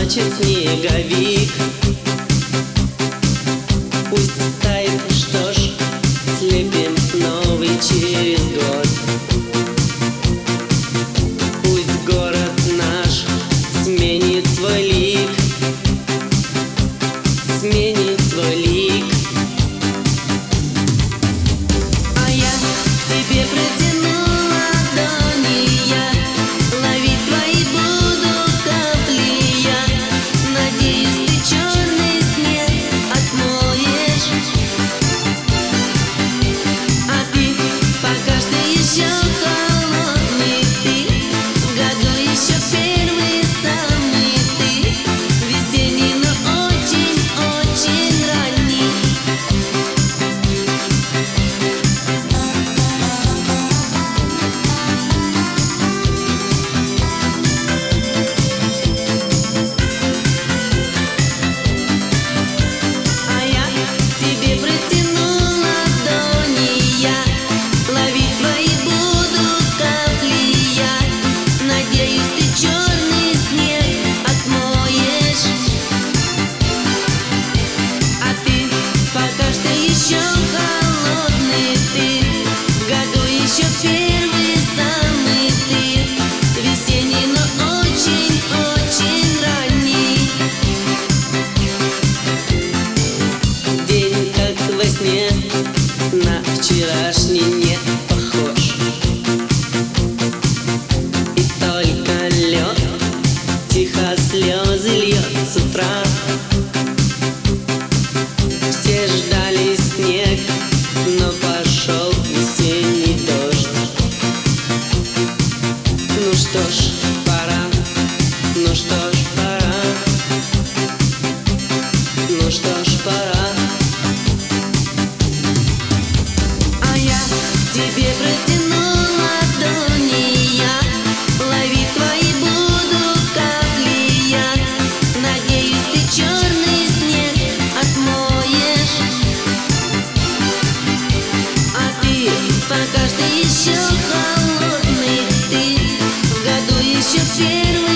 плачет снеговик. Пусть тает, что ж, слепим новый через год. Пусть город наш сменит свой лик, сменит свой лик. А я к тебе протяну ладони, я ловить твои буду капли, я надеюсь, ты черный снег отмоешь. А ты пока что еще холодный, ты в году еще первый самый, ты весенний, но очень-очень ранний. А я к тебе протяну ладони, я ловить твои буду капли, я надеюсь, ты черный снег отмоешь. А ты пока что еще холодный, ты в году еще первый самый, ты весенний, но очень-очень ранний. День как во сне, на вчерашний не похож. И только лед тихо слезы льет с утра. Все ждали снег, но пошел весенний дождь. Ну что ж, пора, ну что ж, пора, ну что ж, пора. А я к тебе протяну ладони, я ловить твои буду капли, я надеюсь, ты черный снег отмоешь. А ты пока что еще холодный, ты в году еще первый